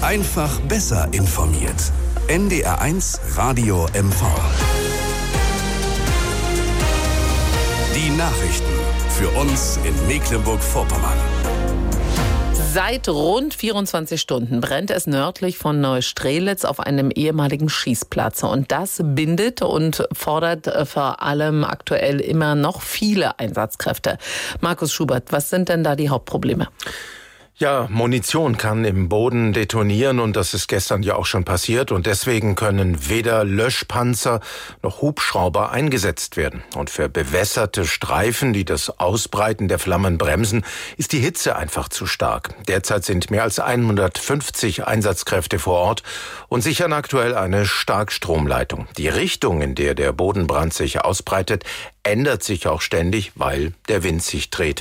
Einfach besser informiert. NDR1 Radio MV. Die Nachrichten für uns in Mecklenburg-Vorpommern. Seit rund 24 Stunden brennt es nördlich von Neustrelitz auf einem ehemaligen Schießplatz. Und das bindet und fordert vor allem aktuell immer noch viele Einsatzkräfte. Markus Schubert, was sind denn da die Hauptprobleme? Ja, Munition kann im Boden detonieren und das ist gestern ja auch schon passiert und deswegen können weder Löschpanzer noch Hubschrauber eingesetzt werden. Und für bewässerte Streifen, die das Ausbreiten der Flammen bremsen, ist die Hitze einfach zu stark. Derzeit sind mehr als 150 Einsatzkräfte vor Ort und sichern aktuell eine Starkstromleitung. Die Richtung, in der der Bodenbrand sich ausbreitet, ändert sich auch ständig, weil der Wind sich dreht.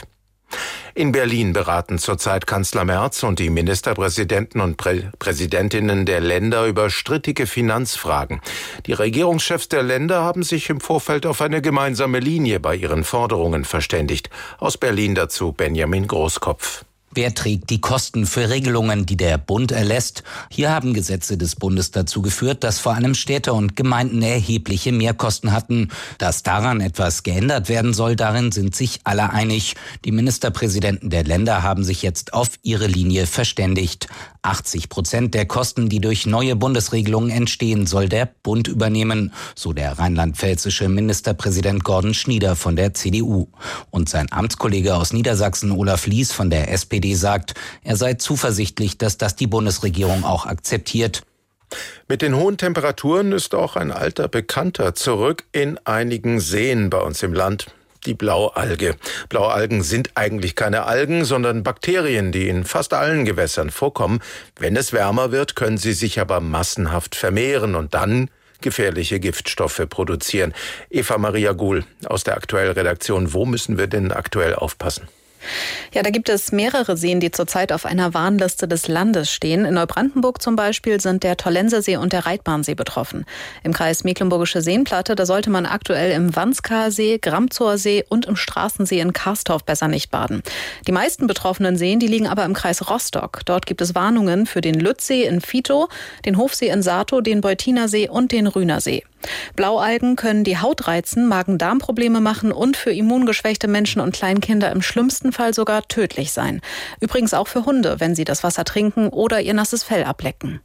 In Berlin beraten zurzeit Kanzler Merz und die Ministerpräsidenten und Präsidentinnen der Länder über strittige Finanzfragen. Die Regierungschefs der Länder haben sich im Vorfeld auf eine gemeinsame Linie bei ihren Forderungen verständigt. Aus Berlin dazu Benjamin Großkopf. Wer trägt die Kosten für Regelungen, die der Bund erlässt? Hier haben Gesetze des Bundes dazu geführt, dass vor allem Städte und Gemeinden erhebliche Mehrkosten hatten. Dass daran etwas geändert werden soll, darin sind sich alle einig. Die Ministerpräsidenten der Länder haben sich jetzt auf ihre Linie verständigt. 80% der Kosten, die durch neue Bundesregelungen entstehen, soll der Bund übernehmen, so der rheinland-pfälzische Ministerpräsident Gordon Schnieder von der CDU. Und sein Amtskollege aus Niedersachsen, Olaf Lies von der SPD, sagt, er sei zuversichtlich, dass das die Bundesregierung auch akzeptiert. Mit den hohen Temperaturen ist auch ein alter Bekannter zurück in einigen Seen bei uns im Land. Die Blaualge. Blaualgen sind eigentlich keine Algen, sondern Bakterien, die in fast allen Gewässern vorkommen. Wenn es wärmer wird, können sie sich aber massenhaft vermehren und dann gefährliche Giftstoffe produzieren. Eva Maria Guhl aus der Aktuell-Redaktion. Wo müssen wir denn aktuell aufpassen? Ja, da gibt es mehrere Seen, die zurzeit auf einer Warnliste des Landes stehen. In Neubrandenburg zum Beispiel sind der Tollensesee und der Reitbahnsee betroffen. Im Kreis Mecklenburgische Seenplatte, da sollte man aktuell im Wandscaer See, Gramzower See und im Straßensee in Karstorf besser nicht baden. Die meisten betroffenen Seen, die liegen aber im Kreis Rostock. Dort gibt es Warnungen für den Lützsee in Vitow, den Hofsee in Saatow, den Beutinersee und den Rühnersee. Blaualgen können die Haut reizen, Magen-Darm-Probleme machen und für immungeschwächte Menschen und Kleinkinder im schlimmsten Fall sogar tödlich sein. Übrigens auch für Hunde, wenn sie das Wasser trinken oder ihr nasses Fell ablecken.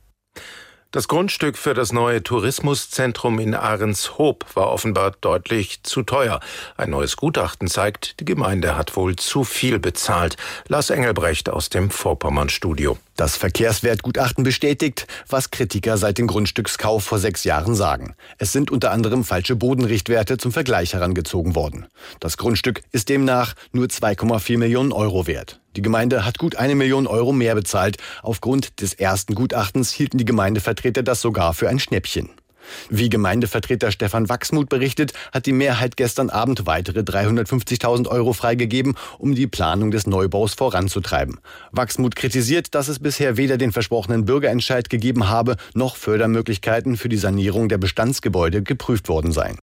Das Grundstück für das neue Tourismuszentrum in Ahrenshoop war offenbar deutlich zu teuer. Ein neues Gutachten zeigt, die Gemeinde hat wohl zu viel bezahlt. Lars Engelbrecht aus dem Vorpommern-Studio. Das Verkehrswertgutachten bestätigt, was Kritiker seit dem Grundstückskauf vor 6 Jahren sagen. Es sind unter anderem falsche Bodenrichtwerte zum Vergleich herangezogen worden. Das Grundstück ist demnach nur 2,4 Millionen Euro wert. Die Gemeinde hat gut 1 Million Euro mehr bezahlt. Aufgrund des ersten Gutachtens hielten die Gemeindevertreter das sogar für ein Schnäppchen. Wie Gemeindevertreter Stefan Wachsmuth berichtet, hat die Mehrheit gestern Abend weitere 350.000 Euro freigegeben, um die Planung des Neubaus voranzutreiben. Wachsmuth kritisiert, dass es bisher weder den versprochenen Bürgerentscheid gegeben habe, noch Fördermöglichkeiten für die Sanierung der Bestandsgebäude geprüft worden seien.